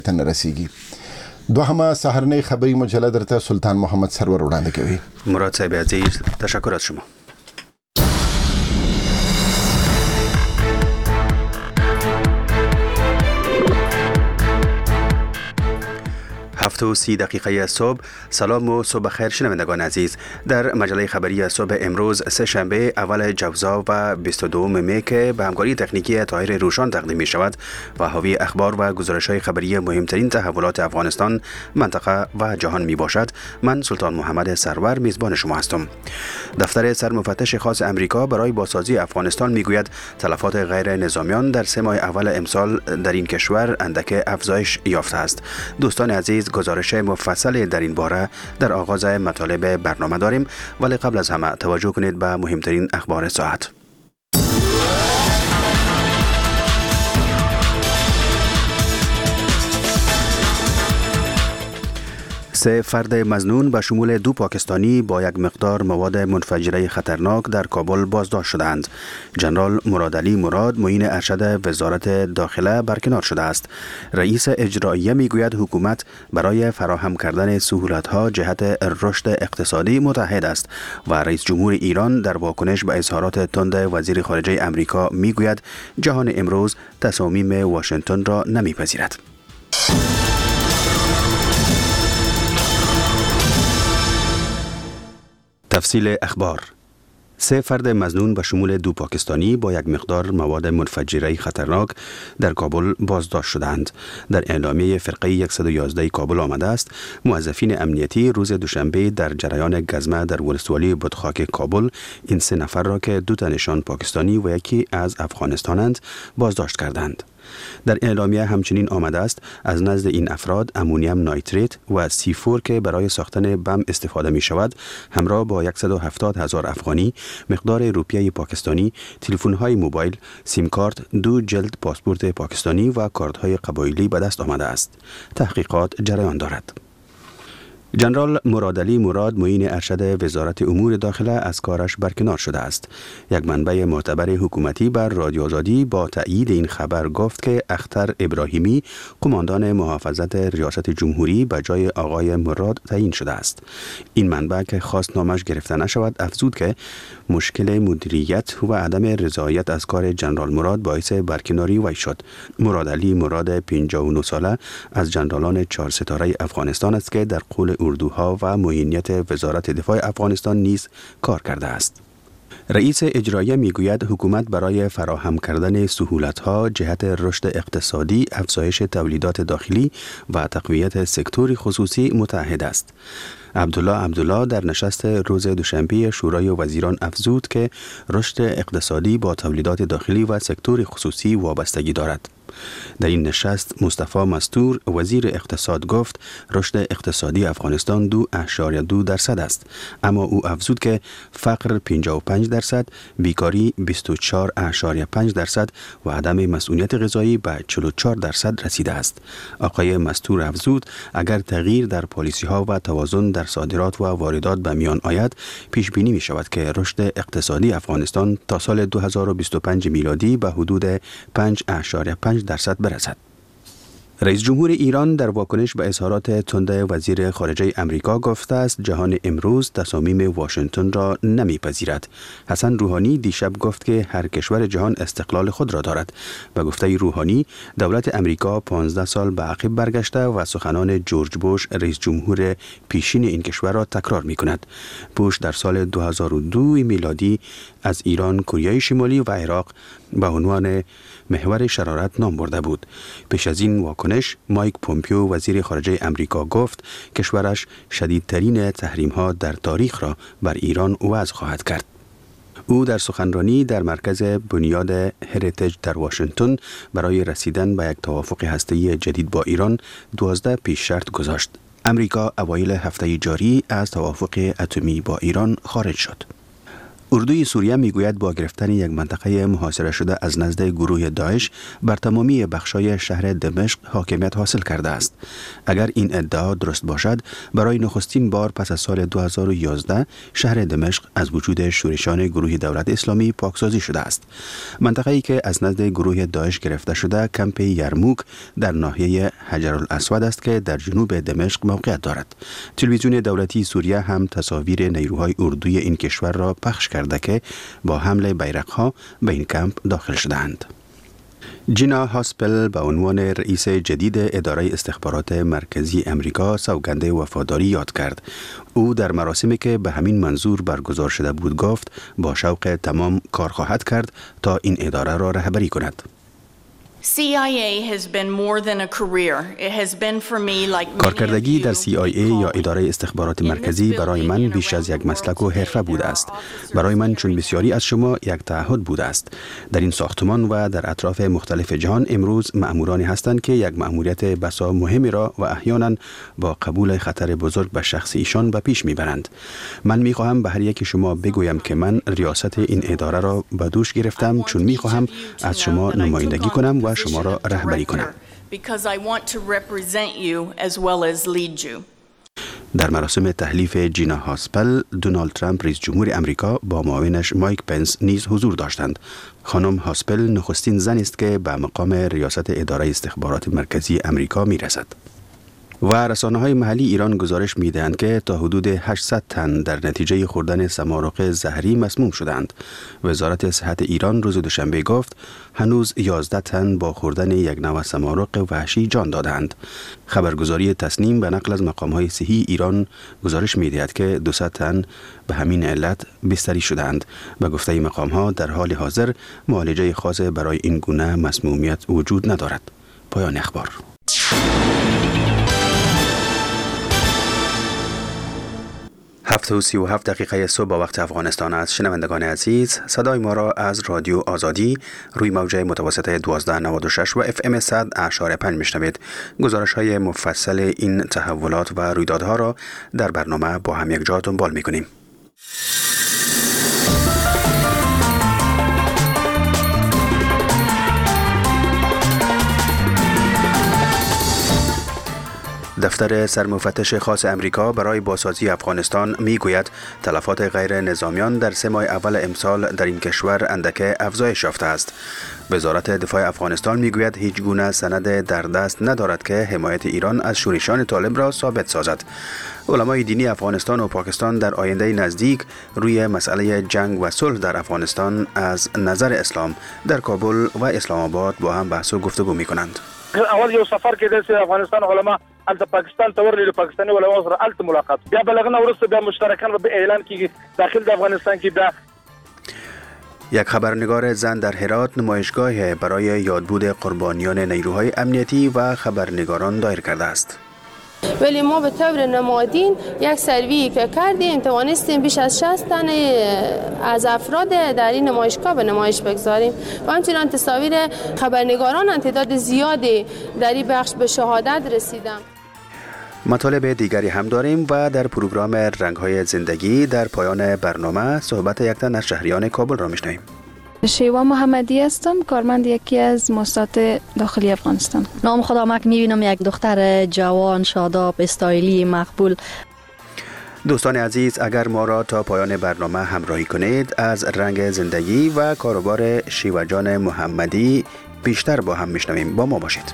تن رسیږي. دوهمه سهارنۍ خبری مجله درته سلطان محمد سرور وړاندې کوي. مراد صاحب عزیز، تشکر از شما. 7:30 دقیقه صبح. سلام و صبح خیر شنوندگان عزیز. در مجله خبری صبح امروز سه شنبه اول جوزا و 22 می که به همکاری تکنیکی طاهر روشان تقدیم می شود و حاوی اخبار و گزارش‌های خبری مهمترین تحولات افغانستان، منطقه و جهان می باشد. من سلطان محمد سرور میزبان شما هستم. دفتر سرمفتش خاص امریکا برای بازسازی افغانستان می گوید تلفات غیر نظامیان در 3 ماه اول امسال در این کشور اندک افزایش یافته است. دوستان عزیز، گزارش مفصل در این باره در آغاز مطالب برنامه داریم، ولی قبل از همه توجه کنید به مهمترین اخبار ساعت. سه فرد مظنون به شمول 2 پاکستانی با یک مقدار مواد منفجره خطرناک در کابل بازداشت شدند. جنرال مرادعلی مراد، معین ارشد وزارت داخله، برکنار شده است. رئیس اجراییه میگوید حکومت برای فراهم کردن سهولت‌ها جهت رشد اقتصادی متحد است و رئیس جمهور ایران در واکنش به اظهارات تند وزیر خارجه امریکا میگوید جهان امروز تصامیم واشنگتن را نمیپذیرد. تفصیل اخبار. 3 فرد مظنون به شمول 2 پاکستانی با یک مقدار مواد منفجره خطرناک در کابل بازداشت شدند. در اعلامیه فرقه 111 کابل آمده است موظفین امنیتی روز دوشنبه در جریان گزمه در ولسوالی بتخاک کابل این 3 نفر را که 2 تنشان پاکستانی و یکی از افغانستانند بازداشت کردند. در اعلامیه همچنین آمده است از نزد این افراد امونیم نایتریت و C4 که برای ساختن بم استفاده می شود همراه با 170,000 افغانی، مقدار روپیه پاکستانی، تلفن‌های موبایل، سیم کارت، 2 جلد پاسپورت پاکستانی و کارت‌های قبایلی به دست آمده است. تحقیقات جریان دارد. جنرال مرادعلی مراد، معین ارشد وزارت امور داخله، از کارش برکنار شده است. یک منبع معتبر حکومتی بر رادیو آزادی با تأیید این خبر گفت که اختر ابراهیمی، قماندان محافظت ریاست جمهوری، به جای آقای مراد تعیین شده است. این منبع که خواست نامش گرفته نشود افزود که مشکل مدیریت و عدم رضایت از کار جنرال مراد باعث برکناری وی شد. مرادعلی مراد 59 ساله از جنرالان 4 ستاره افغانستان است که در قول اردوها و معینیت وزارت دفاع افغانستان نیز کار کرده است. رئیس اجراییه میگوید حکومت برای فراهم کردن سهولت‌ها جهت رشد اقتصادی، افزایش تولیدات داخلی و تقویت سکتور خصوصی متحد است. عبدالله در نشست روز دوشنبه شورای وزیران افزود که رشد اقتصادی با تولیدات داخلی و سکتور خصوصی وابستگی دارد. در این نشست مصطفی مستور وزیر اقتصاد گفت رشد اقتصادی افغانستان 2.2% است، اما او افزود که فقر 55%، بیکاری 24.5% و عدم مسئولیت غذایی به 44% رسیده است. آقای مستور افزود اگر تغییر در پالیسی ها و توازن در صادرات و واردات به میان آید، پیش بینی می شود که رشد اقتصادی افغانستان تا سال 2025 میلادی به حدود 5.5% برسد. رئیس جمهور ایران در واکنش به اظهارات تند وزیر خارجه امریکا گفته است جهان امروز تصامیم واشنگتن را نمیپذیرد. حسن روحانی دیشب گفت که هر کشور جهان استقلال خود را دارد. به گفته روحانی، دولت امریکا 15 سال به عقب برگشته و سخنان جورج بوش رئیس جمهور پیشین این کشور را تکرار می کند. بوش در سال 2002 میلادی از ایران، کره شمالی و عراق به عنوان محور شرارت نام برده بود. پیش از این واکنش، مایک پومپیو وزیر خارجه امریکا گفت کشورش شدیدترین تحریم‌ها در تاریخ را بر ایران وضع خواهد کرد. او در سخنرانی در مرکز بنیاد هریتیج در واشنگتن برای رسیدن به یک توافق هسته‌ای جدید با ایران 12 پیش شرط گذاشت. امریکا اوایل هفته جاری از توافق اتمی با ایران خارج شد. اردوی سوریه میگوید با گرفتن یک منطقه محاصره شده از نزد گروه داعش بر تمامی بخشای شهر دمشق حاکمیت حاصل کرده است. اگر این ادعا درست باشد، برای نخستین بار پس از سال 2011 شهر دمشق از وجود شورشان گروه دولت اسلامی پاکسازی شده است. منطقه‌ای که از نزد گروه داعش گرفته شده کمپ یرموک در ناحیه حجرالاسود است که در جنوب دمشق موقعیت دارد. تلویزیون دولتی سوریه هم تصاویر نیروهای اردوی این کشور را پخش کرده که با حمل بیرق‌ها به این کمپ داخل شدند. جینا هاسپل به عنوان رئیس جدید اداره استخبارات مرکزی امریکا سوگند وفاداری یاد کرد. او در مراسمی که به همین منظور برگزار شده بود گفت با شوق تمام کار خواهد کرد تا این اداره را رهبری کند. کارکردگی در CIA یا اداره استخبارات مرکزی برای من بیش از یک مسلک و حرفه بوده است. برای من چون بسیاری از شما یک تعهد بوده است. در این ساختمان و در اطراف مختلف جهان امروز مأمورانی هستند که یک مأموریت بسا مهمی را و احیانا با قبول خطر بزرگ به شخص ایشان به پیش میبرند. من میخواهم به هر یک شما بگویم که من ریاست این اداره را به دوش گرفتم چون میخواهم از شما نمایندگی کنم و شما را رهبری کنم. در مراسم تحلیف جینا هاسپل، دونالد ترامپ رئیس جمهور امریکا با معاونش مایک پنس نیز حضور داشتند. خانم هاسپل نخستین زن است که به مقام ریاست اداره استخبارات مرکزی امریکا میرسد. و رسانه‌های محلی ایران گزارش می‌دهند که تا حدود 800 تن در نتیجه خوردن سمارق زهری مسموم شدند. وزارت صحت ایران روز دوشنبه گفت هنوز 11 تن با خوردن یک نوع سمارق وحشی جان دادند. خبرگزاری تسنیم به نقل از مقام‌های صحی ایران گزارش می‌دهد که 200 تن به همین علت بستری شدند. به گفته مقام‌ها در حال حاضر معالجه خاص برای این گونه مسمومیت وجود ندارد. پایان اخبار. 7:37 دقیقه صبح با وقت افغانستان است. شنوندگان عزیز، صدای ما را از رادیو آزادی روی موج متوسط 1296 و FM 100.5 میشنوید. گزارش های مفصل این تحولات و رویدادها را در برنامه با هم یک جا دنبال میکنیم. دفتر سرمفتش خاص امریکا برای بازسازی افغانستان میگوید تلفات غیر نظامیان در 3 ماه اول امسال در این کشور اندک افزایش یافته است. وزارت دفاع افغانستان میگوید هیچ گونه سند در دست ندارد که حمایت ایران از شورشان طالب را ثابت سازد. علمای دینی افغانستان و پاکستان در آینده نزدیک روی مسئله جنگ و صلح در افغانستان از نظر اسلام در کابل و اسلام آباد با هم بحث و گفتگو میکنند. اول یو سفر کې د افغانستان علما الته پاکستان ته ورلي پاکستاني علما سره الته ملاقات بیا بلغنه ورسته بیا مشترکاً به اعلان کیږي داخل د افغانستان کې بیا. یک خبرنگار زن در هرات نمایشگاه برای یادبود قربانیان نیروهای امنیتی و خبرنگاران دایر کرده است. ولی ما به طور نمادین یک سروی که کردیم توانستیم بیش از 60 تن از افراد در این نمایشگاه به نمایش بگذاریم و همچنین تصاویر خبرنگاران تعداد زیادی در این بخش به شهادت رسیدن. مطالب دیگری هم داریم و در پروگرام رنگ‌های زندگی در پایان برنامه صحبت یک تن از شهریان کابل را میشنویم. شیوا محمدی هستم، کارمند یکی از مؤسسات داخلی افغانستان. نام خدامک میبینم یک دختر جوان شاداب استایلی مقبول. دوستان عزیز، اگر ما را تا پایان برنامه همراهی کنید از رنگ زندگی و کاروبار شیوا جان محمدی بیشتر با هم میشنویم. با ما باشید.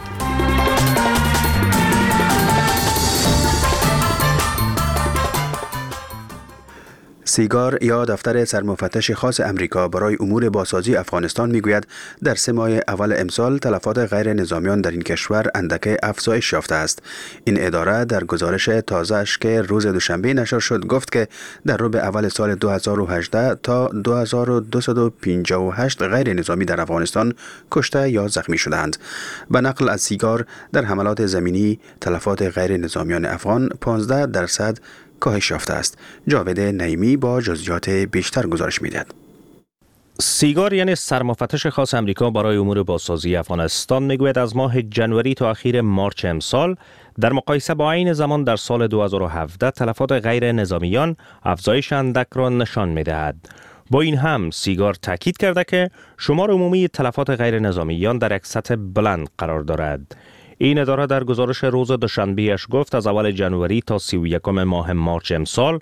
سیگار یا دفتر سرمفتش خاص امریکا برای امور بازسازی افغانستان میگوید در 3 ماه اول امسال تلفات غیر نظامیان در این کشور اندک افزایش یافته است. این اداره در گزارش تازه‌اش که روز دوشنبه نشر شد گفت که در ربع اول سال 2018 تا 2258 غیر نظامی در افغانستان کشته یا زخمی شدند. به نقل از سیگار در حملات زمینی تلفات غیر نظامیان افغان 15% کاهش یافته است. جاوید نعیمی با جزئیات بیشتر گزارش می‌دهد. سیگار یعنی سرمفتش خاص امریکا برای امور بازسازی افغانستان میگوید از ماه جنوری تا اخیر مارچ امسال در مقایسه با عین زمان در سال 2017 تلفات غیر نظامیان افزایش اندک را نشان می‌دهد. با این هم سیگار تاکید کرده که شمار عمومی تلفات غیر نظامیان در یک سطح بلند قرار دارد. این اداره در گزارش روز دوشنبه‌اش گفت از اول جنوری تا 31 ماه مارچ امسال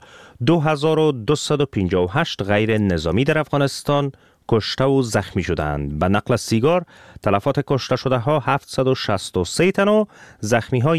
2258 غیر نظامی در افغانستان کشته و زخمی شدند. به نقل سیگار تلفات کشته شده ها 763 تن و زخمی ها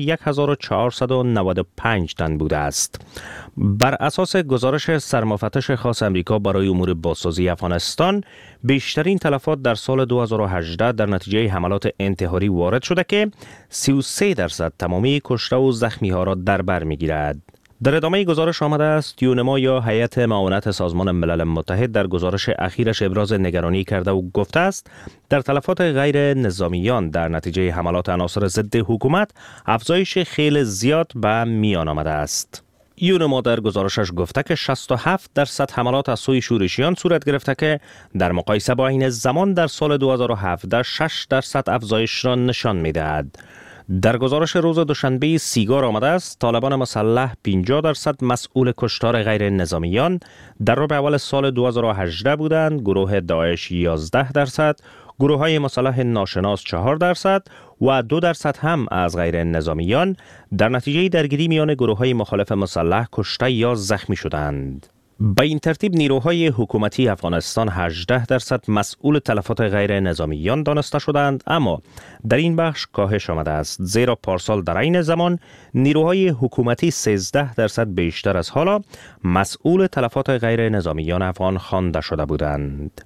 1495 تن بوده است. بر اساس گزارش سرمفتش خاص امریکا برای امور بازسازی افغانستان، بیشترین تلفات در سال 2018 در نتیجه حملات انتحاری وارد شده که 33% تمامی کشته و زخمی ها را در بر میگیرد. در ادامه گزارش آمده است یونما یا هیئت معاونت سازمان ملل متحد در گزارش اخیرش ابراز نگرانی کرده و گفته است در تلفات غیر نظامیان در نتیجه حملات عناصر ضد حکومت افزایش خیلی زیاد به میان آمده است. یونما در گزارشش گفته که 67% حملات از سوی شورشیان صورت گرفته که در مقایسه با این زمان در سال 2017 6% افزایش را نشان می‌دهد. در گزارش روز دوشنبه سیگار آمده است طالبان مسلح 50% مسئول کشتار غیر نظامیان در ربع اول سال 2018 بودند، گروه داعش 11%، گروه های مسلح ناشناس 4% و 2% هم از غیر نظامیان در نتیجه درگیری میان گروه های مخالف مسلح کشته یا زخمی شدند. به این ترتیب نیروهای حکومتی افغانستان 18% مسئول تلفات غیر نظامیان دانسته شدند، اما در این بخش کاهش آمده است، زیرا پارسال در این زمان نیروهای حکومتی 13% بیشتر از حالا مسئول تلفات غیر نظامیان افغان خوانده شده بودند.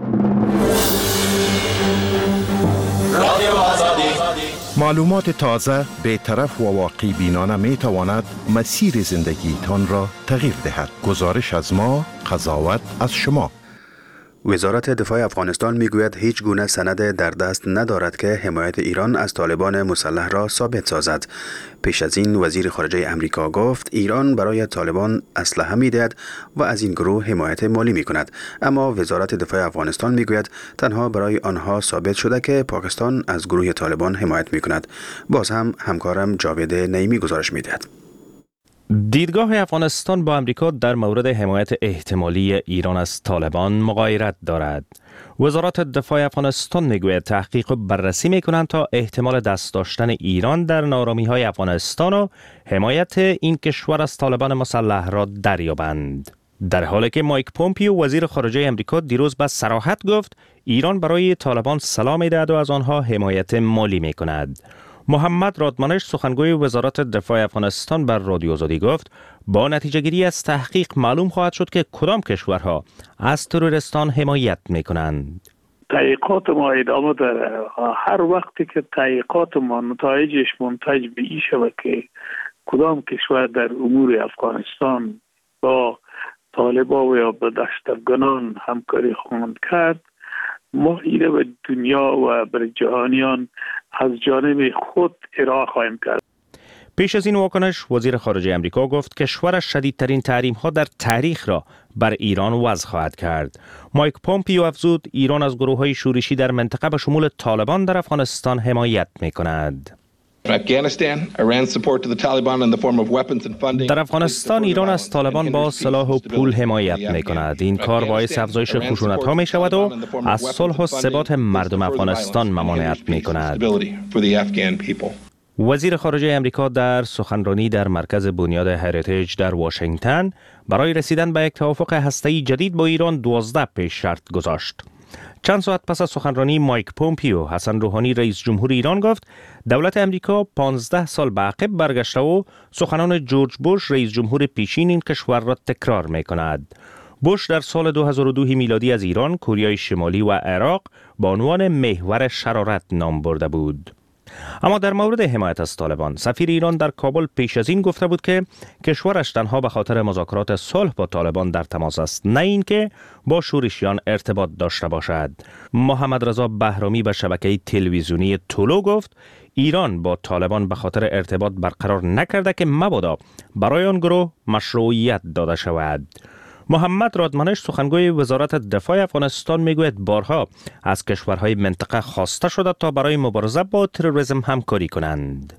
معلومات تازه، بی‌طرف و واقع بینانه می تواند مسیر زندگیتان را تغییر دهد. گزارش از ما، قضاوت از شما. وزارت دفاع افغانستان میگوید هیچ گونه سند در دست ندارد که حمایت ایران از طالبان مسلح را ثابت سازد. پیش از این وزیر خارجه امریکا گفت ایران برای طالبان اسلحه میدهد و از این گروه حمایت مالی میکند، اما وزارت دفاع افغانستان میگوید تنها برای آنها ثابت شده که پاکستان از گروه طالبان حمایت میکند. باز هم همکارم جاوید نعیمی گزارش میدهد. دیدگاه افغانستان با امریکا در مورد حمایت احتمالی ایران از طالبان مغایرت دارد. وزارت دفاع افغانستان میگوید تحقیق و بررسی میکنند تا احتمال دست داشتن ایران در نارامی‌های افغانستان و حمایت این کشور از طالبان مسلح را دریابند. در حالی که مایک پومپیو وزیر خارجه امریکا دیروز به صراحت گفت ایران برای طالبان سلاح میدهد و از آنها حمایت مالی میکند. محمد رادمانش سخنگوی وزارت دفاع افغانستان بر رادیو آزادی گفت با نتیجه گیری از تحقیق معلوم خواهد شد که کدام کشورها از تروریستان حمایت میکنند. تحقیقات ما ادامه داره. هر وقتی که تحقیقات ما نتایجش منتج به این شود که کدام کشور در امور افغانستان با طالبان یا با دشتافگنان همکاری خواهند کرد، ما ایره به دنیا و بر جهانیان از جانب خود ارائه خواهیم کرد. پیش از این واکنش وزیر خارجه امریکا گفت کشورش شدیدترین تحریم ها در تاریخ را بر ایران وضع خواهد کرد. مایک پومپیو افزود ایران از گروه های شورشی در منطقه به شمول طالبان در افغانستان حمایت می کند. در افغانستان ایران از طالبان با سلاح و پول حمایت می کند. این کار باعث افزایش خشونت ها می شود و از صلح و ثبات مردم افغانستان ممانعت می کند. وزیر خارجه امریکا در سخنرانی در مرکز بنیاد هریتیج در واشنگتن برای رسیدن به یک توافق هسته‌ای جدید با ایران 12 پیش شرط گذاشت. چند ساعت پس از سخنرانی مایک پومپیو، حسن روحانی رئیس جمهور ایران گفت دولت امریکا 15 سال به عقب برگشته و سخنان جورج بوش رئیس جمهور پیشین این کشور را تکرار می کند. بوش در سال 2002 میلادی از ایران، کره شمالی و عراق با عنوان محور شرارت نام برده بود. اما در مورد حمایت از طالبان، سفیر ایران در کابل پیش از این گفته بود که کشورش تنها به خاطر مذاکرات صلح با طالبان در تماس است، نه اینکه با شورشیان ارتباط داشته باشد. محمد رضا بهرامی به شبکه تلویزیونی طلوع گفت ایران با طالبان به خاطر ارتباط برقرار نکرده که مبادا برای آن گروه مشروعیت داده شود. محمد رادمانش سخنگوی وزارت دفاع افغانستان میگوید بارها از کشورهای منطقه خواسته شده تا برای مبارزه با تروریسم همکاری کنند.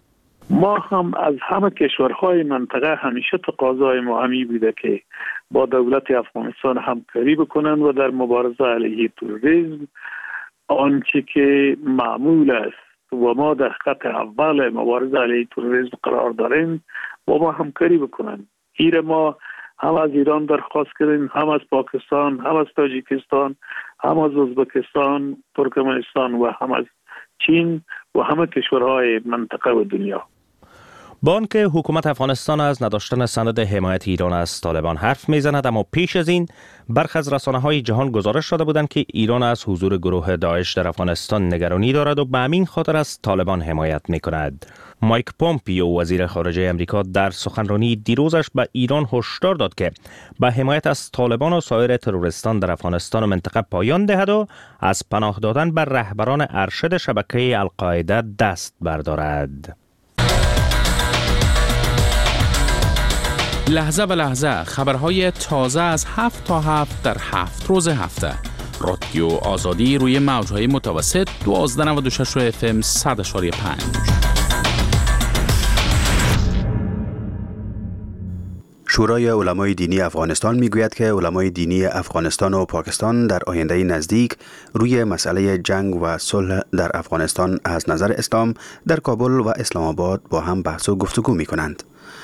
ما هم از همه کشورهای منطقه همیشه تقاضای ما همی بوده که با دولت افغانستان همکاری بکنن و در مبارزه علیه تروریسم آنچه که معمول است و ما در خط اول مبارزه علیه تروریسم قرار داریم با ما همکاری بکنن. ایره ما هم از ایران درخواست کردیم، هم از پاکستان، هم از تاجیکستان، هم از ازبکستان، ترکمنستان و هم از چین و همه کشورهای منطقه و دنیا. با آنکه حکومت افغانستان از نداشتن سند حمایت ایران از طالبان حرف میزند، اما پیش از این برخی از رسانه‌های جهان گزارش داده بودند که ایران از حضور گروه داعش در افغانستان نگرانی دارد و به همین خاطر از طالبان حمایت میکند. مایک پومپیو وزیر خارجه امریکا در سخنرانی دیروزش به ایران هشدار داد که به حمایت از طالبان و سایر تروریستان در افغانستان و منطقه پایان دهد و از پناه دادن بر رهبران ارشد شبکه القاعده دست بردارد. لحظه به لحظه خبرهای تازه از 7 تا 7 در 7 روز هفته. رادیو آزادی روی موجهای متوسط 1296 FM 100.5. شورای علمای دینی افغانستان میگوید که علمای دینی افغانستان و پاکستان در آینده نزدیک روی مسئله جنگ و صلح در افغانستان از نظر اسلام در کابل و اسلام آباد با هم بحث و گفتگو می کنند.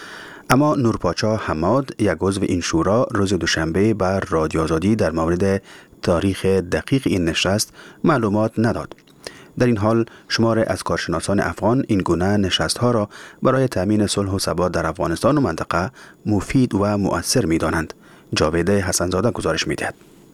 اما نورپاچا حماد، یک عضو این شورا، روز دوشنبه بر رادیو آزادی در مورد تاریخ دقیق این نشست معلومات نداد. در این حال شمار از کارشناسان افغان این گونه نشست‌ها را برای تامین صلح و ثبات در افغانستان و منطقه مفید و مؤثر می‌دانند. جاوید حسن‌زاده گزارش می‌دهد.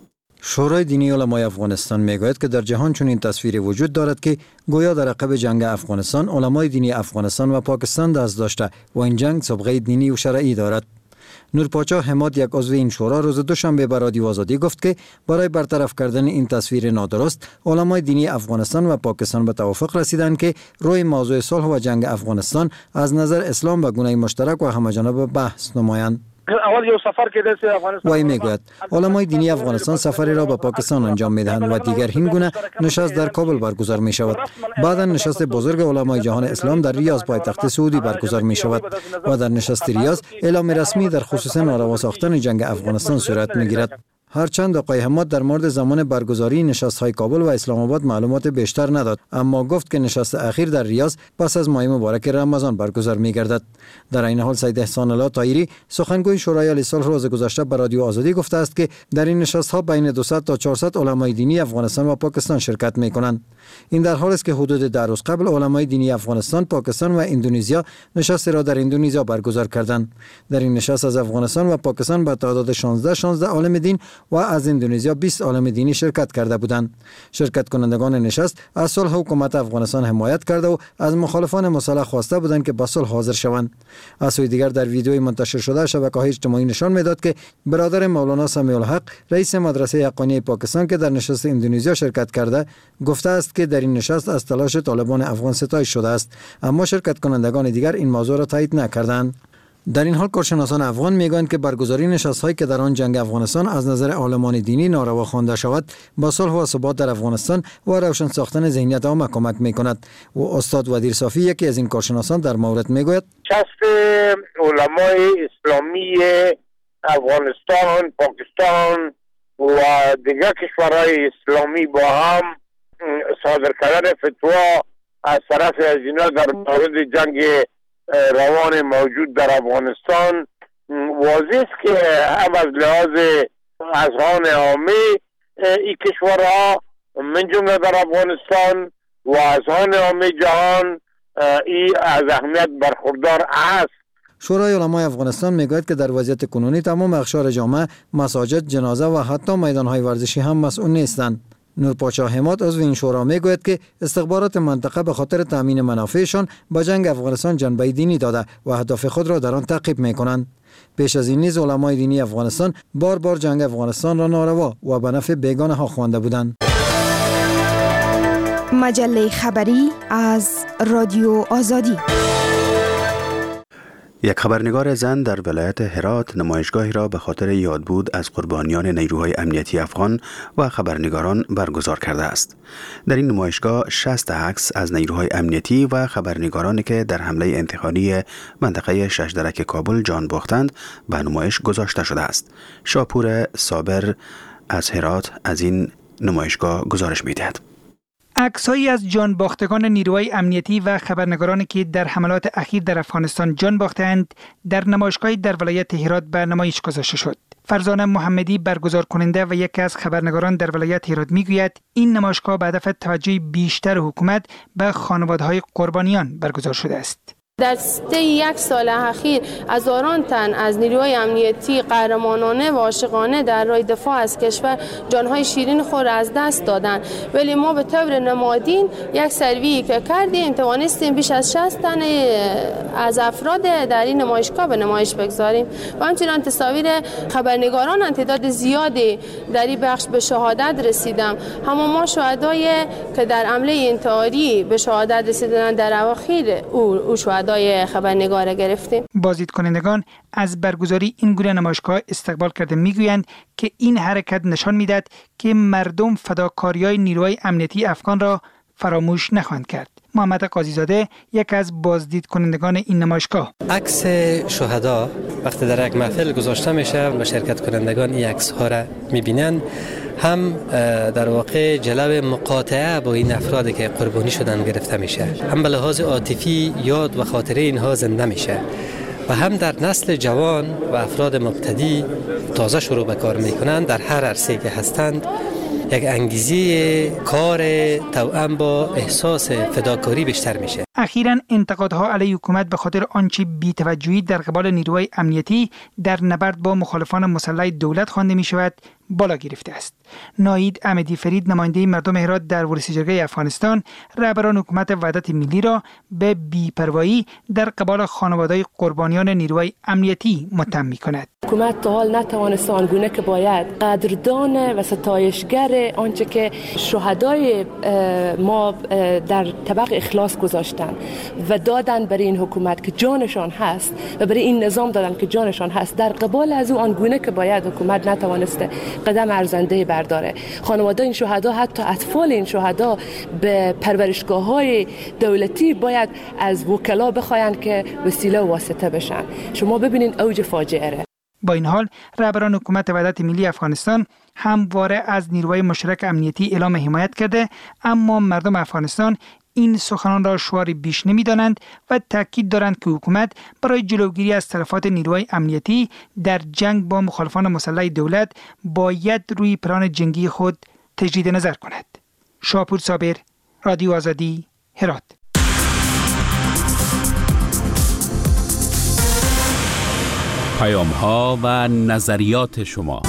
شورای دینی علمای افغانستان میگوید که در جهان چنین تصویری وجود دارد که گویا در عقب جنگ افغانستان علمای دینی افغانستان و پاکستان دست داشته و این جنگ سابقه دینی و شرعی دارد. نورپاچا حماد، یک عضو این شورا، روز دوشنبه به رادیو آزادی گفت که برای برطرف کردن این تصویر نادرست علمای دینی افغانستان و پاکستان به توافق رسیدند که روی موضوع صلح و جنگ افغانستان از نظر اسلام به گونه مشترک و همه‌جانبه بحث نمایند. اول یو سفر که در افغانستان وی میگوید علمای دینی افغانستان سفری را به پاکستان انجام میدهند و دیگر این گونه نشست در کابل برگزار می شود. بعدا نشست بزرگ علمای جهان اسلام در ریاض پایتخت سعودی برگزار می شود و در نشست ریاض اعلام رسمی در خصوص ناروا ساختن جنگ افغانستان صورت می گیرد. هرچند آقای حماد در مورد زمان برگزاری نشست‌های کابل و اسلام آباد معلومات بیشتر نداد، اما گفت که نشست اخیر در ریاض پس از ماه مبارک رمضان برگزار می‌گردد. در این حال سید احسان الله طاهری، سخنگوی شورای عالی صلح، روز گذشته به رادیو آزادی گفته است که در این نشست‌ها بین 200 تا 400 علمای دینی افغانستان و پاکستان شرکت می‌کنند. این در حالی است که حدود 10 روز قبل علمای دینی افغانستان، پاکستان و اندونزیا نشست را در اندونزیا برگزار کردند. در این نشست از افغانستان و پاکستان به تعداد 16 عالم دین و از اندونزیا 20 عالم دینی شرکت کرده بودند. شرکت کنندگان نشست از صلح حکومت افغانستان حمایت کرده و از مخالفان مسلح خواسته بودند که به صلح حاضر شوند. از سوی دیگر در ویدیوی منتشر شده شبکه‌های اجتماعی نشان می‌داد که برادر مولانا سمیع الحق، رئیس مدرسه حقانی پاکستان که در نشست اندونزیا شرکت کرده، گفته است که در این نشست از تلاش طالبان افغان ستایش شده است، اما شرکت کنندگان دیگر این موضوع را تایید نکردند. در این حال کارشناسان افغان میگویند که برگزاری نشست‌هایی که در آن جنگ افغانستان از نظر عالمان دینی ناروا خوانده شود با صلح و ثبات در افغانستان و روشن ساختن ذهنیت عامه کمک میکند. و استاد ودیر صافی، یکی از این کارشناسان، در مورد میگوید نشست علمای اسلامی افغانستان، پاکستان و دیگر کشورهای اسلامی با هم صادر کردن فتوا از طرف از اینا در مورد جنگ روان موجود در افغانستان واضح است که هم از لحاظ اذهان عامه این کشورها من جمله در افغانستان و اذهان عامه جهان این از اهمیت برخوردار است. شورای علمای افغانستان میگوید که در وضعیت کنونی تمام اقشار جامعه، مساجد، جنازه و حتی میدانهای ورزشی هم مسئول نیستند. نورپاچا حماد، عضو این شورا، میگوید که استخبارات منطقه به خاطر تامین منافعشان به جنگ افغانستان جنبه دینی داده و اهداف خود را در آن تعقیب میکنند. پیش از این نیز علمای دینی افغانستان بار بار جنگ افغانستان را ناروا و به نفع بیگانه ها خوانده بودند. مجله خبری از رادیو آزادی. یک خبرنگار زن در ولایت هرات نمایشگاهی را به خاطر یادبود از قربانیان نیروهای امنیتی افغان و خبرنگاران برگزار کرده است. در این نمایشگاه 60 عکس از نیروهای امنیتی و خبرنگارانی که در حمله انتحاری منطقه ششدرک کابل جان باختند به نمایش گذاشته شده است. شاپور صابر از هرات از این نمایشگاه گزارش می‌دهد. عکس‌هایی از جان باختگان نیروهای امنیتی و خبرنگارانی که در حملات اخیر در افغانستان جان باختند در نمایشگاهی در ولایت هرات به نمایش گذاشته شد. فرزانه محمدی برگزار کننده و یکی از خبرنگاران در ولایت هرات میگوید این نمایشگاه به هدف توجه بیشتر حکومت به خانواده‌های قربانیان برگزار شده است. در طی یک سال اخیر هزاران تن از نیروهای امنیتی قهرمانانه و عاشقانه در راه دفاع از کشور جانهای شیرین خود از دست دادند، ولی ما به طور نمادین یک سروی که کردیم توانستیم بیش از 60 تن از افراد در این نمایشگاه به نمایش بگذاریم و همچنین تصاویر خبرنگاران تعداد زیادی در این بخش به شهادت رسیدم. ما شهدای که در حمله انتحاری به شهادت رسیدن در اواخر او شهدای خبرنگار گرفتیم. بازدید کنندگان از برگزاری این گونه نمایشگاه استقبال کرده میگویند که این حرکت نشان میدهد که مردم فداکاری‌های نیروهای امنیتی افغان را فراموش نخواهند کرد. محمد قاضی‌زاده یک از بازدید کنندگان این نمایشگاه: عکس شهدا وقتی در یک محفل گذاشته میشه و شرکت کنندگان این عکس ها را میبینند، هم در واقع جلب مقاطعه با این افرادی که قربانی شدن گرفته میشه، هم به لحاظ عاطفی یاد و خاطره اینها زنده میشه و هم در نسل جوان و افراد مبتدی تازه شروع به کار میکنند در هر عرصه‌ای که هستند یک انگیزه کار توأم با احساس فداکاری بیشتر میشه. اخیراً انتقادها علیه حکومت به خاطر آنچه بی‌توجهی در قبال نیروهای امنیتی در نبرد با مخالفان مسلح دولت خوانده می شود بالا گرفته است. ناهید احمدی فرید نماینده مردم هرات در ورودی جرگه افغانستان رهبران حکومت وحدت ملی را به بی‌پروایی در قبال خانواده‌های قربانیان نیروهای امنیتی متهم می‌کند. حکومت تا حال نتوانست آنگونه که باید قدردان و ستایشگر آنچه که شهدای ما در طبق اخلاص گذاشتن و دادن برای این حکومت که جانشان هست و برای این نظام دادن که جانشان هست، در قبال از او آنگونه که باید حکومت نتوانسته قدم ارزنده برداره. خانواده این شهدا، حتی اطفال این شهدا به پرورشگاه‌های دولتی باید از وکلا بخواین که وسیله و واسطه بشن. شما ببینین اوج فاجعه را. با این حال رهبران حکومت وحدت ملی افغانستان همواره از نیروهای مشترک امنیتی اعلام حمایت کرده، اما مردم افغانستان این سخنان را شعاری بیش نمی‌دانند و تاکید دارند که حکومت برای جلوگیری از تلفات نیروهای امنیتی در جنگ با مخالفان مسلح دولت باید روی پلان جنگی خود تجدید نظر کند. شاپور صابر، رادیو آزادی، هرات. پیام‌ها و نظریات شما.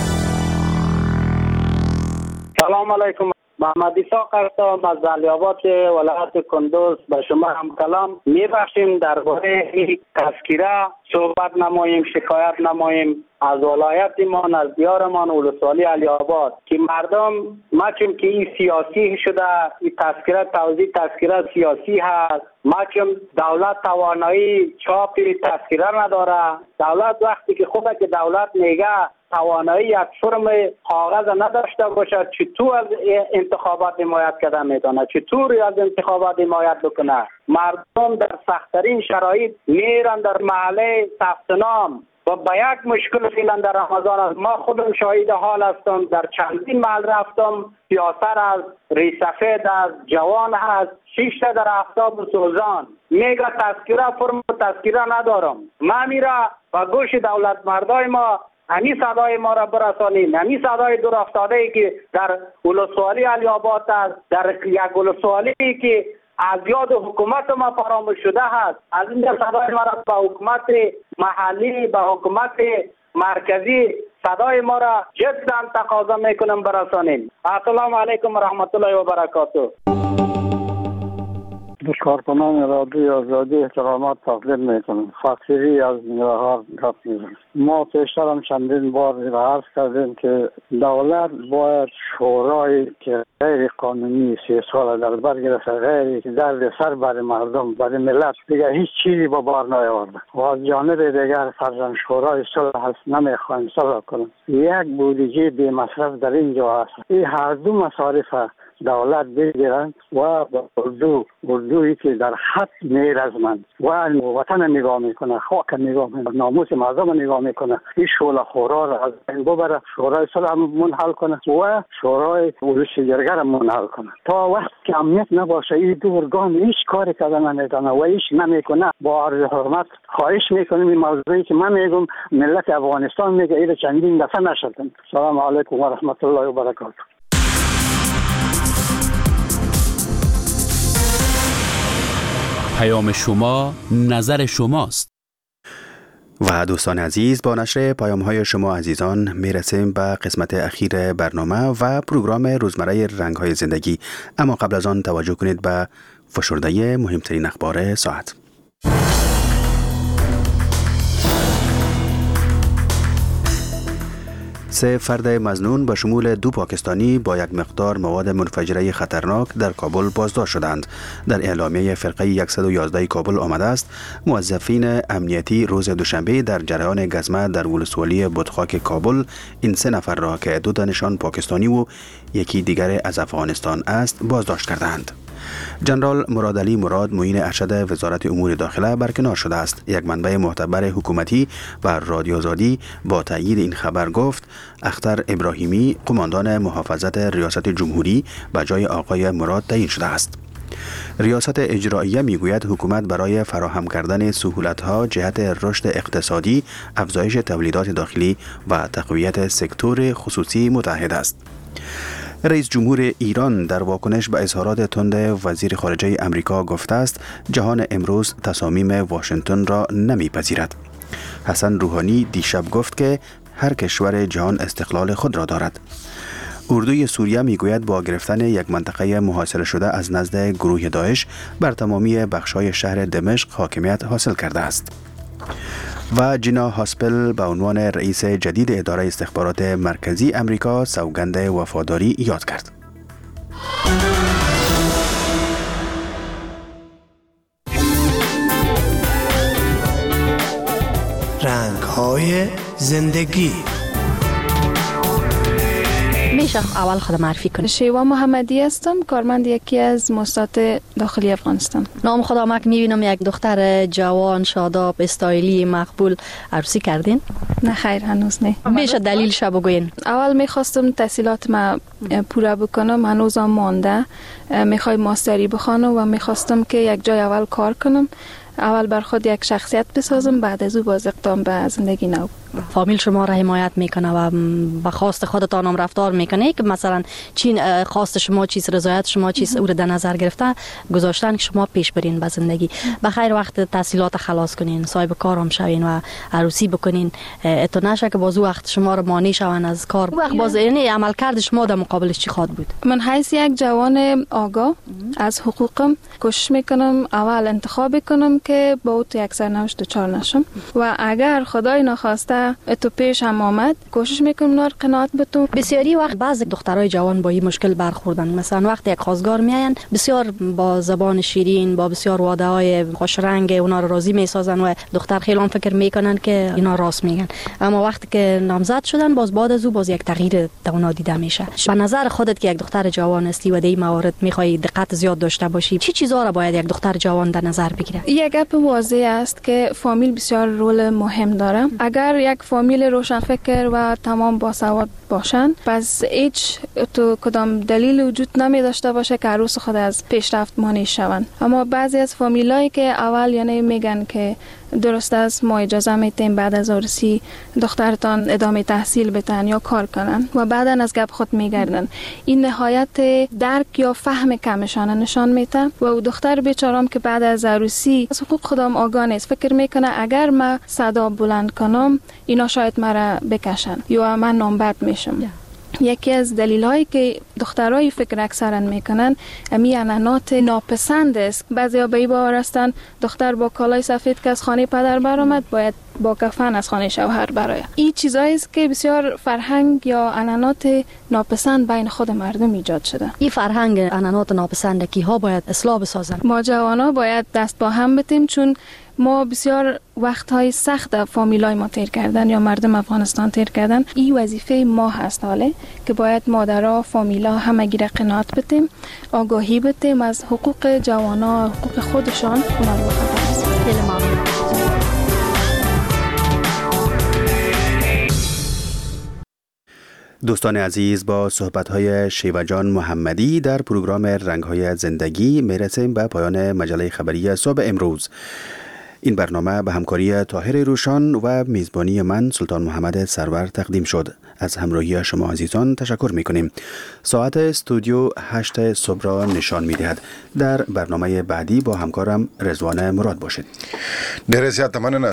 سلام علیکم. محمد اسحاق هستم از علی‌آباد ولایت کندوز. به شما هم کلام می‌بخشیم درباره این تذکره صحبت نماییم، شکایت نماییم از ولایتمان، از دیارمان ولسوالی علی‌آباد که مردم مچم که این سیاسی شده، این تذکره توزیع تذکره سیاسی هست. مچم دولت توانایی چاپ تذکره نداره. دولت وقتی که خوبه که دولت میگه توانایی یک فرم کاغذ نداشته باشد، چطور از انتخابات حمایت کردن میتونه، چطور از انتخابات حمایت بکنه؟ مردم در سخت‌ترین شرایط میرن در محله ثبت نام و با یک مشکل فعلا در رمضان است. ما خودم شاهد حال هستم، در چندین محل رفتم، پیاسر از ریسفید از جوان هست، 6 تا در آفتاب سوزان میگه تذکره فرم تذکره ندارم. ما میره و گوش دولت مردای ما همی صدای ما را برسانیم، همی صدای دور افتاده ای که در ولسوالی علی‌آباد است، در یک ولسوالی که از یاد حکومت ما فراموش شده است، از این صدای ما را به حکومت محلی، به حکومت مرکزی صدای ما را جداً تقاضا میکنم برسانیم. السلام علیکم و رحمت الله و برکاته. به کارکنان رادیوی آزادی احترامات تقدیم میکنم. فقیری از نوهار گپ میزنم. ما پیشتر هم چندین بار عرض کردیم که دولت باید شورای که غیر قانونی 3 سال در بر گرفته، غیر که درد سر برای مردم برای ملت دیگه هیچ چیزی با بار نیاورده و از جانب دیگر فرزند شورای صلح هست نمیخوایم صلح کنیم. یک بودجه بی مصرف در اینجا هست. این هر دو مصارف دولت بگیرن و اردویی که در حد میرزمند و وطن نگاه میکنه، خاک نگاه میکنه، ناموس مردم نگاه میکنه، این شعله خورا را از این ببره، شورای صلح منحل کنه و شورای ولش جرگه منحل کنه. تا وقت که امنیت نباشه این دو ارگان هیچ کاری کردن نمیکنه و هیچ نمیکنه. با عرض حرمت خواهش میکنیم این موضوعی که من میگم ملت افغانستان میگه این چندین دفعه نشدن. سلام علیکم و رحمت الله و برکاته. پیام شما، نظر شماست. و دوستان عزیز، با نشر پیام‌های شما عزیزان میرسیم به قسمت اخیر برنامه و پروگرام روزمره رنگ‌های زندگی. اما قبل از آن توجه کنید به فشرده مهمترین اخبار ساعت. 3 فرد مظنون به شمول 2 پاکستانی با یک مقدار مواد منفجره خطرناک در کابل بازداشت شدند. در اعلامیه فرقه 111 کابل آمده است موظفین امنیتی روز دوشنبه در جریان گزمه در ولسوالی بتخاک کابل این 3 نفر را که 2 تنشان پاکستانی و یکی دیگر از افغانستان است بازداشت کردند. جنرال مرادعلی مراد معین ارشد وزارت امور داخله برکنار شده است. یک منبع معتبر حکومتی و رادیو آزادی با تایید این خبر گفت اختر ابراهیمی قماندان محافظت ریاست جمهوری به جای آقای مراد تعیین شده است. ریاست اجراییه میگوید حکومت برای فراهم کردن سهولت‌ها جهت رشد اقتصادی، افزایش تولیدات داخلی و تقویت سکتور خصوصی متحد است. رئیس جمهور ایران در واکنش به اظهارات تند وزیر خارجه امریکا گفته است جهان امروز تصامیم واشنگتن را نمیپذیرد. حسن روحانی دیشب گفت که هر کشور جهان استقلال خود را دارد. اردوی سوریه میگوید با گرفتن یک منطقه محاصره شده از نزد گروه داعش بر تمامی بخش‌های شهر دمشق حاکمیت حاصل کرده است. و جینا هاسپل به عنوان رئیس جدید اداره استخبارات مرکزی امریکا سوگند وفاداری یاد کرد. رنگ‌های زندگی. میشه اول خود معرفی کنید؟ شیوا محمدی هستم، کارمند یکی از مؤسسات داخلی افغانستان. نام خدا مک میبینم یک دختر جوان شاداب استایلی مقبول عروسی کردین؟ نه خیر هنوز نه. میشه دلیلش بگوین؟ اول میخواستم تحصیلات ما پورا بکنم، هنوزم مانده. میخوای ماستری بخوانم و میخواستم که یک جای اول کار کنم، اول بر خود یک شخصیت بسازم، بعد از او باز اقدام به زندگی نو. فامیل شما را حمایت میکنه و به خواست خودتان هم رفتار میکنه که مثلا چی خواست شما چیز، رضایت شما چیز او را در نظر گرفته گذاشتن که شما پیش برین به زندگی. بخیر وقت تحصیلات خلاص کنین، صاحب کار هم شوین و عروسی بکنین، تو نشه که باز وقت شما را مانع شون از کار. وقت باز یعنی عملکرد شما در مقابلش چی خواد بود؟ من حیث یک جوان آگاه از حقوقم کوشش میکنم اول انتخاب کنم که با او تو یک سرنوشت دچار نشم و اگر خدای نخواسته تو پیش هم آمد کوشش میکنم نار قناعت بتون. بسیاری وقت بعضی دخترای جوان با این مشکل برخوردن، مثلا وقتی یک خواستگار میاین بسیار با زبان شیرین با بسیار وعده های خوش رنگ اونا رو راضی میسازن و دختر خیلی هم فکر میکنن که اینا راست میگن، اما وقتی که نامزد شدن باز بعد از او باز یک تغییر در اونا دیده میشه. به نظر خودت که یک دختر جوان هستی و در این موارد میخوای دقت زیاد داشته باشی، چی چیزا را باید یک دختر جوان در نظر بگیره؟ یک گپ واضح است که فامیل بسیار رول مهم داره. اگر یک فامیل روشنفکر و تمام باسواد باشن پس هیچ تو کدام دلیل وجود نمی داشته باشه که عروس خود از پیشرفت مانع شوند. اما بعضی از فامیلایی که اول یعنی میگن که درست است ما اجازه میتیم بعد از عروسی دخترتان ادامه تحصیل بتن یا کار کنن و بعدن از گپ خود میگردن، این نهایت درک یا فهم کمشان نشان میده و او دختر بیچارم که بعد از عروسی از حقوق خودم آگاه نیست، فکر میکنه اگر ما صدا بلند کنم اینا شاید مرا بکشن یا من نامبرد میشم یکی از دلیل‌هایی که دخترای فکر اکثرا میکنن امی اعلانات ناپسند است. بعضیا به این باور هستند دختر با کالای سفید که از خانه پدر برآمد باید با کفن از خانه شوهر برآید. این چیزایی است که بسیار فرهنگ یا اعلانات ناپسند بین خود مردم ایجاد شده. این فرهنگ اعلانات ناپسند کیها باید اصلاح بسازن؟ ما جوانا باید دست با هم بتیم، چون ما بسیار وقتهای سخت فامیلای ما تیر کردن یا مردم افغانستان تیر کردن. این وظیفه ما هست حاله که باید مادرها فامیلا همگی را قناعت بتیم، آگاهی بتیم از حقوق جوانا، حقوق خودشان. اونا رو خبر است. خیلی ممنون. دوستان عزیز، با صحبت‌های شیوجان محمدی در پروگرام رنگ‌های زندگی میرسیم به پایان مجله خبری صبح امروز. این برنامه به همکاری طاهر روشان و میزبانی من سلطان محمد سرور تقدیم شد. از همراهی شما عزیزان تشکر می‌کنیم. ساعت استودیو 8 صبح را نشان می‌دهد. در برنامه بعدی با همکارم رضوان مراد باشید. ډېر زیات مننه